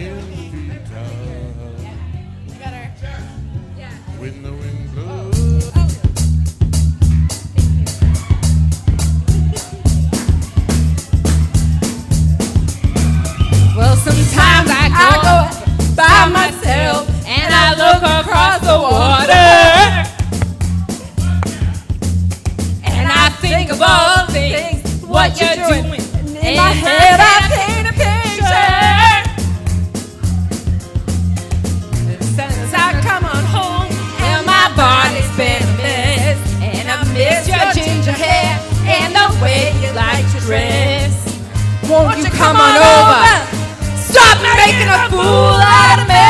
When the wind blows. Well, sometimes I go by myself and I look across the water and I think of all the things what you're doing. In my head I paint a picture. Since I come on home and my body's been a mess, and I miss your ginger hair and the way you like to dress. Won't you come on over? Stop making a fool out of me.